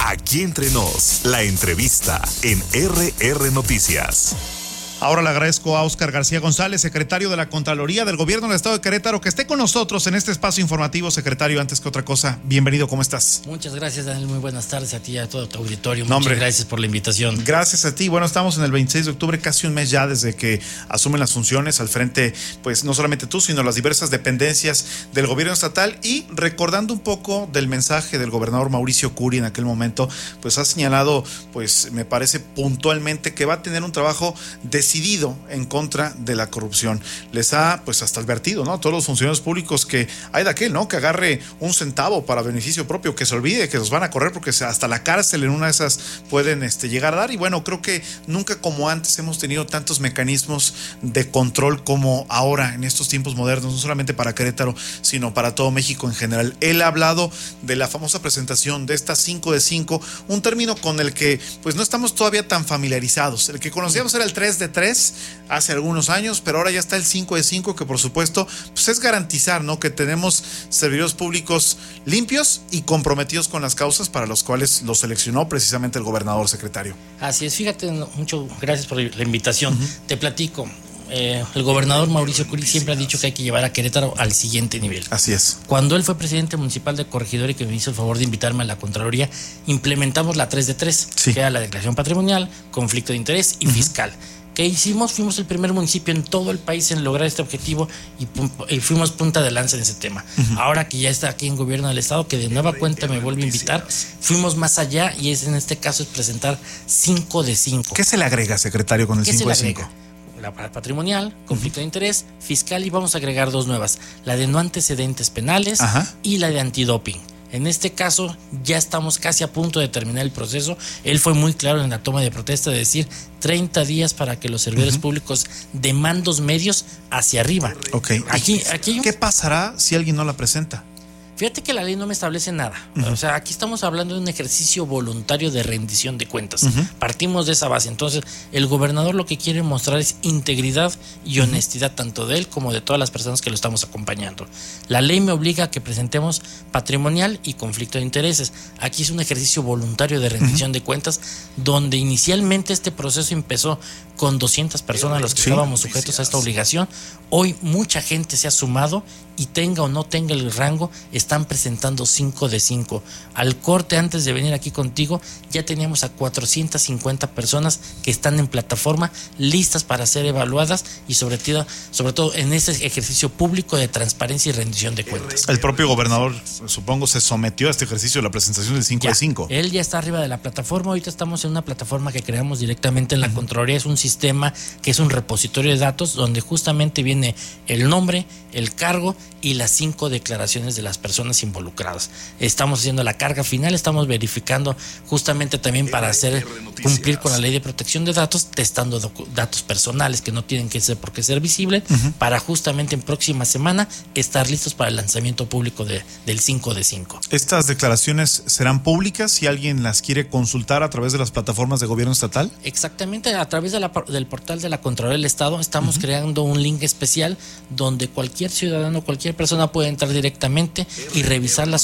Aquí entre nos, la entrevista en RR Noticias. Ahora le agradezco a Óscar García González, secretario de la Contraloría del Gobierno del Estado de Querétaro, que esté con nosotros en este espacio informativo. Secretario, antes que otra cosa, bienvenido, ¿cómo estás? Muchas gracias, Daniel, muy buenas tardes a ti y a todo tu auditorio. Muchas gracias por la invitación. Gracias a ti. Bueno, estamos en el 26 de octubre, casi un mes ya desde que asumen las funciones al frente, pues no solamente tú, sino las diversas dependencias del gobierno estatal, y recordando un poco del mensaje del gobernador Mauricio Curi en aquel momento, pues ha señalado, pues me parece puntualmente, que va a tener un trabajo decidido en contra de la corrupción. Les ha pues hasta advertido, ¿no?, a todos los funcionarios públicos que hay de aquel, ¿no?, que agarre un centavo para beneficio propio, que se olvide que los van a correr porque hasta la cárcel en una de esas pueden llegar a dar. Y bueno, creo que nunca como antes hemos tenido tantos mecanismos de control como ahora en estos tiempos modernos, no solamente para Querétaro, sino para todo México en general. Él ha hablado de la famosa presentación de esta 5 de 5, un término con el que pues no estamos todavía tan familiarizados. El que conocíamos era el 3 de 3 hace algunos años, pero ahora ya está el 5 de 5, que por supuesto pues es garantizar, ¿no?, que tenemos servidores públicos limpios y comprometidos con las causas para los cuales los seleccionó precisamente el gobernador, secretario. Así es, fíjate, muchas gracias por la invitación. Te platico. El gobernador Mauricio Curi siempre ha dicho que hay que llevar a Querétaro al siguiente nivel. Así es. Cuando él fue presidente municipal de Corregidora y que me hizo el favor de invitarme a la Contraloría, implementamos la 3 de 3, sí, que era la declaración patrimonial, conflicto de interés y fiscal. ¿Qué hicimos? Fuimos el primer municipio en todo el país en lograr este objetivo y fuimos punta de lanza en ese tema. Ahora que ya está aquí en gobierno del estado, que de nueva cuenta me vuelve a invitar, fuimos más allá, y en este caso es presentar 5 de 5. ¿Qué se le agrega, secretario, con el 5 de 5? La patrimonial, conflicto de interés, fiscal, y vamos a agregar 2 nuevas, la de no antecedentes penales y la de antidoping. En este caso ya estamos casi a punto de terminar el proceso. Él fue muy claro en la toma de protesta de decir 30 días para que los servidores públicos de mandos medios hacia arriba. Aquí ¿qué pasará si alguien no la presenta? Fíjate que la ley no me establece nada. O sea, aquí estamos hablando de un ejercicio voluntario de rendición de cuentas. Partimos de esa base. Entonces, el gobernador lo que quiere mostrar es integridad y honestidad, tanto de él como de todas las personas que lo estamos acompañando. La ley me obliga a que presentemos patrimonial y conflicto de intereses. Aquí es un ejercicio voluntario de rendición de cuentas, donde inicialmente este proceso empezó con 200 personas los que estábamos sujetos a esta obligación. Hoy mucha gente se ha sumado, y tenga o no tenga el rango, están presentando 5 de 5. Al corte, antes de venir aquí contigo, ya teníamos a 450 personas que están en plataforma listas para ser evaluadas, y sobre todo en ese ejercicio público de transparencia y rendición de cuentas. El propio gobernador, supongo, se sometió a este ejercicio de la presentación del 5 de 5. Él ya está arriba de la plataforma. Ahorita estamos en una plataforma que creamos directamente en la Contraloría. Es un sistema que es un repositorio de datos donde justamente viene el nombre, el cargo y las 5 declaraciones de las personas involucradas. Estamos haciendo la carga final, estamos verificando justamente también para cumplir con la ley de protección de datos, testando datos personales que no tienen por qué ser visibles, para justamente en próxima semana estar listos para el lanzamiento público del 5 de 5. ¿Estas declaraciones serán públicas si alguien las quiere consultar a través de las plataformas de gobierno estatal? Exactamente, a través del portal de la Contraloría del Estado estamos creando un link especial donde cualquier ciudadano, cualquier persona puede entrar directamente y revisar las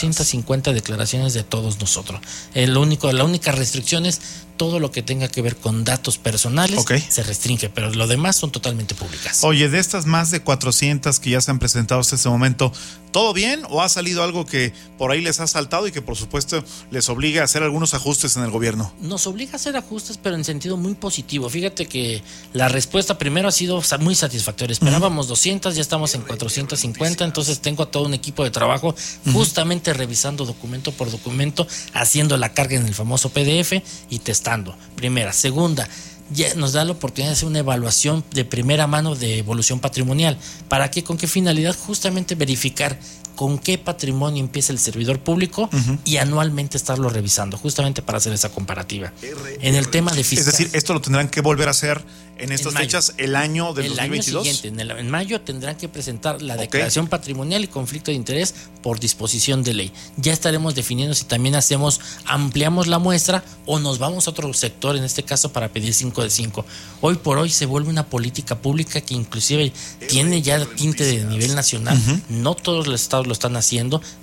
450 declaraciones de todos nosotros. La única restricción es todo lo que tenga que ver con datos personales se restringe, pero lo demás son totalmente públicas. Oye, de estas más de 400 que ya se han presentado hasta este momento, ¿todo bien o ha salido algo que por ahí les ha saltado y que por supuesto les obliga a hacer algunos ajustes en el gobierno? Nos obliga a hacer ajustes, pero en sentido muy positivo. Fíjate que la respuesta primero ha sido muy satisfactoria. Esperábamos 200, ya estamos en 450, entonces tengo a todo un equipo de trabajo justamente revisando documento por documento, haciendo la carga en el famoso PDF y testando. Primera. Segunda, ya nos da la oportunidad de hacer una evaluación de primera mano de evolución patrimonial. ¿Para qué? ¿Con qué finalidad? Justamente verificar con qué patrimonio empieza el servidor público y anualmente estarlo revisando, justamente para hacer esa comparativa. En el tema de fiscal. Es decir, esto lo tendrán que volver a hacer en estas fechas el año del 2022. Año siguiente, en mayo tendrán que presentar la declaración patrimonial y conflicto de interés por disposición de ley. Ya estaremos definiendo si también ampliamos la muestra o nos vamos a otro sector, en este caso para pedir 5 de 5. Hoy por hoy se vuelve una política pública que inclusive tiene ya tinte de nivel nacional. No todos los estados lo están haciendo,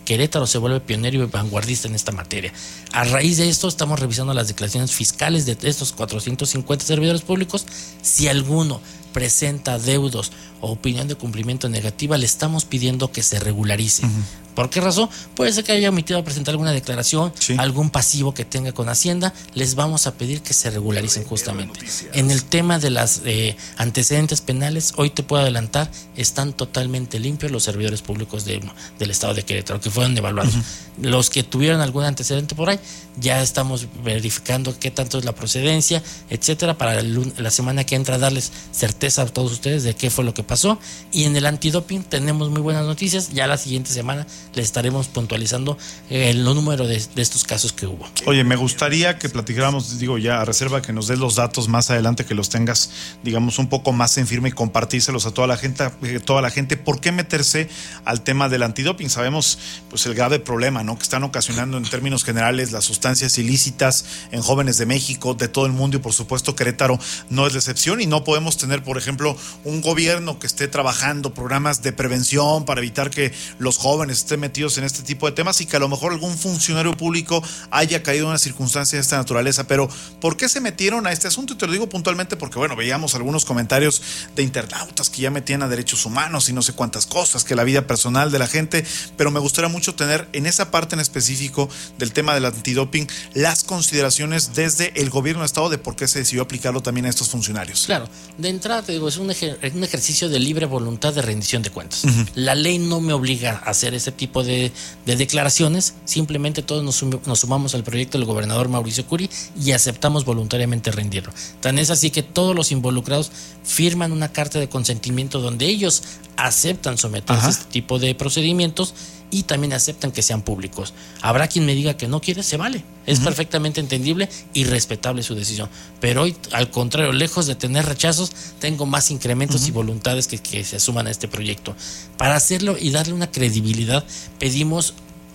Querétaro se vuelve pionero y vanguardista en esta materia. A raíz de esto estamos revisando las declaraciones fiscales de estos 450 servidores públicos. Si alguno presenta adeudos o opinión de cumplimiento negativa, le estamos pidiendo que se regularice. ¿Por qué razón? Puede ser que haya omitido a presentar alguna declaración, algún pasivo que tenga con Hacienda. Les vamos a pedir que se regularicen justamente. En el tema de las antecedentes penales, hoy te puedo adelantar, están totalmente limpios los servidores públicos del estado de Querétaro, que fueron evaluados. Los que tuvieron algún antecedente por ahí, ya estamos verificando qué tanto es la procedencia, etcétera, para la semana que entra darles certeza a todos ustedes de qué fue lo que pasó. Y en el antidoping tenemos muy buenas noticias. Ya la siguiente semana les estaremos puntualizando el número de estos casos que hubo. Oye, me gustaría que platicáramos, digo, ya a reserva que nos des los datos más adelante, que los tengas, digamos, un poco más en firme y compartírselos a toda la gente. ¿Por qué meterse al tema del antidoping? Sabemos, pues, el grave problema, ¿no?, que están ocasionando en términos generales las sustancias ilícitas en jóvenes de México, de todo el mundo, y por supuesto Querétaro no es la excepción, y no podemos tener, por ejemplo, un gobierno que esté trabajando programas de prevención para evitar que los jóvenes estén metidos en este tipo de temas y que a lo mejor algún funcionario público haya caído en una circunstancia de esta naturaleza. Pero ¿por qué se metieron a este asunto? Y te lo digo puntualmente porque, bueno, veíamos algunos comentarios de internautas que ya metían a derechos humanos y no sé cuántas cosas, que la vida personal de la gente, pero me gustaría mucho tener en esa parte en específico del tema del antidoping las consideraciones desde el gobierno del estado de por qué se decidió aplicarlo también a estos funcionarios. Claro, de entrada te digo, es un ejercicio de libre voluntad de rendición de cuentas. La ley no me obliga a hacer ese tipo de declaraciones, simplemente todos nos sumamos al proyecto del gobernador Mauricio Curi y aceptamos voluntariamente rendirlo. Tan es así que todos los involucrados firman una carta de consentimiento donde ellos aceptan someterse a este tipo de procedimientos y también aceptan que sean públicos. Habrá quien me diga que no quiere, se vale. Es perfectamente entendible y respetable su decisión. Pero hoy, al contrario, lejos de tener rechazos, tengo más incrementos y voluntades que se suman a este proyecto. Para hacerlo y darle una credibilidad, pedimos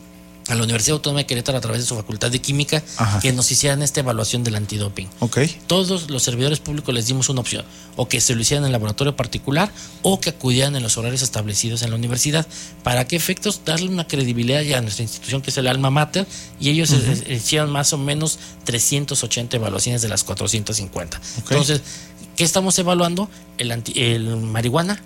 a la Universidad Autónoma de Querétaro, a través de su Facultad de Química, que nos hicieran esta evaluación del antidoping. Todos los servidores públicos les dimos una opción, o que se lo hicieran en el laboratorio particular o que acudieran en los horarios establecidos en la universidad. ¿Para qué efectos? Darle una credibilidad ya a nuestra institución, que es el alma mater, y ellos hicieron más o menos 380 evaluaciones de las 450. Entonces, ¿qué estamos evaluando? El marihuana,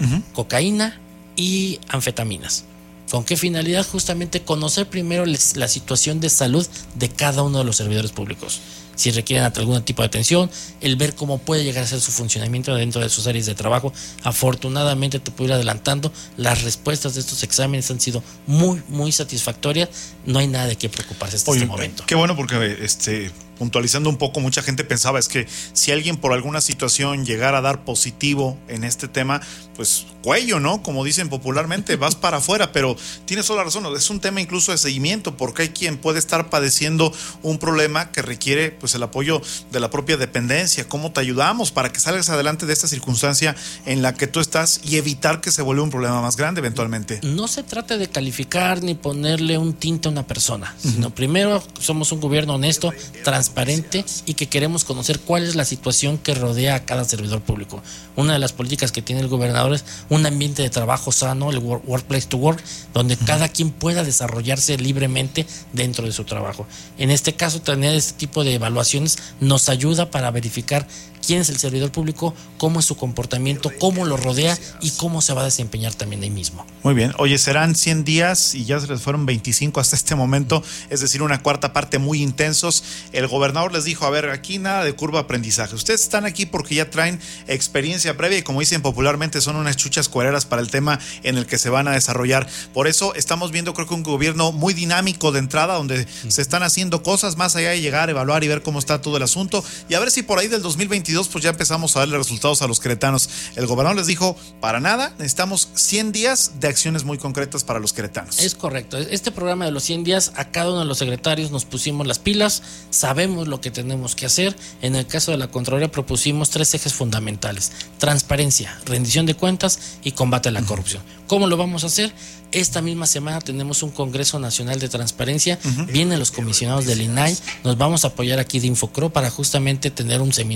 cocaína y anfetaminas. ¿Con qué finalidad? Justamente conocer primero la situación de salud de cada uno de los servidores públicos. Si requieren algún tipo de atención, el ver cómo puede llegar a ser su funcionamiento dentro de sus áreas de trabajo. Afortunadamente, te puedo ir adelantando, las respuestas de estos exámenes han sido muy, muy satisfactorias. No hay nada de qué preocuparse hasta este momento. Qué bueno, porque puntualizando un poco, mucha gente pensaba es que si alguien por alguna situación llegara a dar positivo en este tema, pues cuello, ¿no? Como dicen popularmente, vas para afuera, pero tienes toda la razón, es un tema incluso de seguimiento, porque hay quien puede estar padeciendo un problema que requiere pues el apoyo de la propia dependencia. ¿Cómo te ayudamos para que salgas adelante de esta circunstancia en la que tú estás y evitar que se vuelva un problema más grande eventualmente? No se trata de calificar ni ponerle un tinte a una persona, sino primero somos un gobierno honesto, transparente y que queremos conocer cuál es la situación que rodea a cada servidor público. Una de las políticas que tiene el gobernador es un ambiente de trabajo sano, el workplace to work, donde cada quien pueda desarrollarse libremente dentro de su trabajo. En este caso, tener este tipo de evaluaciones nos ayuda para verificar quién es el servidor público, cómo es su comportamiento, cómo lo rodea y cómo se va a desempeñar también ahí mismo. Muy bien. Oye, serán 100 días y ya se les fueron 25 hasta este momento, es decir, una cuarta parte muy intensos. El gobernador les dijo, a ver, aquí nada de curva de aprendizaje. Ustedes están aquí porque ya traen experiencia previa y, como dicen popularmente, son unas chuchas cuereras para el tema en el que se van a desarrollar. Por eso estamos viendo, creo que un gobierno muy dinámico de entrada, donde se están haciendo cosas más allá de llegar, evaluar y ver cómo está todo el asunto, y a ver si por ahí del 2022 pues ya empezamos a darle resultados a los queretanos. El gobernador les dijo, para nada, necesitamos 100 días de acciones muy concretas para los queretanos. Es correcto. Este programa de los 100 días, a cada uno de los secretarios nos pusimos las pilas, sabemos lo que tenemos que hacer. En el caso de la Contraloría propusimos 3 ejes fundamentales: transparencia, rendición de cuentas y combate a la corrupción. ¿Cómo lo vamos a hacer? Esta misma semana tenemos un Congreso Nacional de Transparencia, vienen los comisionados del INAI, nos vamos a apoyar aquí de Infocro para justamente tener un seminario el próximo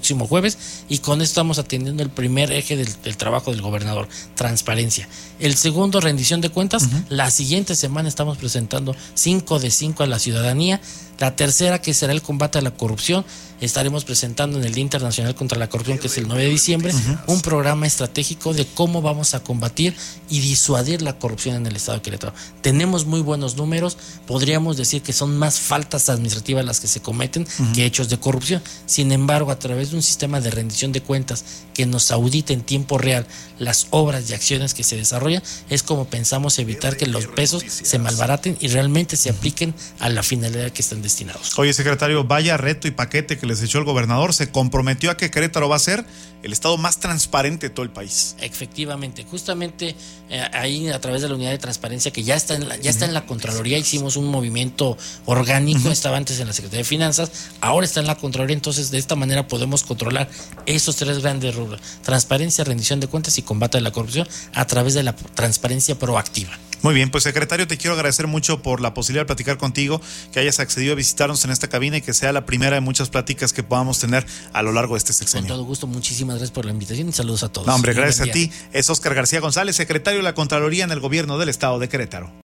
próximo jueves, y con esto estamos atendiendo el primer eje del trabajo del gobernador, transparencia. El segundo, rendición de cuentas. La siguiente semana estamos presentando 5 de 5 a la ciudadanía. La tercera, que será el combate a la corrupción, estaremos presentando en el Día Internacional contra la Corrupción, que es el 9 de diciembre, un programa estratégico de cómo vamos a combatir y disuadir la corrupción en el estado de Querétaro. Tenemos muy buenos números, podríamos decir que son más faltas administrativas las que se cometen que hechos de corrupción. Sin embargo, a través de un sistema de rendición de cuentas que nos audite en tiempo real las obras y acciones que se desarrollan, es como pensamos evitar que los pesos se malbaraten y realmente se apliquen a la finalidad que están destinados. Oye, secretario, vaya reto y paquete que les echó el gobernador. Se comprometió a que Querétaro va a ser el estado más transparente de todo el país. Efectivamente, justamente ahí a través de la unidad de transparencia que ya está en la Contraloría, hicimos un movimiento orgánico. Estaba antes en la Secretaría de Finanzas, ahora está en la Contraloría. Entonces de esta manera podemos controlar esos tres grandes rubros: transparencia, rendición de cuentas y combate a la corrupción a través de la transparencia proactiva. Muy bien, pues secretario, te quiero agradecer mucho por la posibilidad de platicar contigo, que hayas accedido a visitarnos en esta cabina y que sea la primera de muchas pláticas que podamos tener a lo largo de este sexenio. Con todo gusto, muchísimas gracias por la invitación y saludos a todos. No, hombre, gracias a ti. Es Óscar García González, secretario de la Contraloría en el Gobierno del Estado de Querétaro.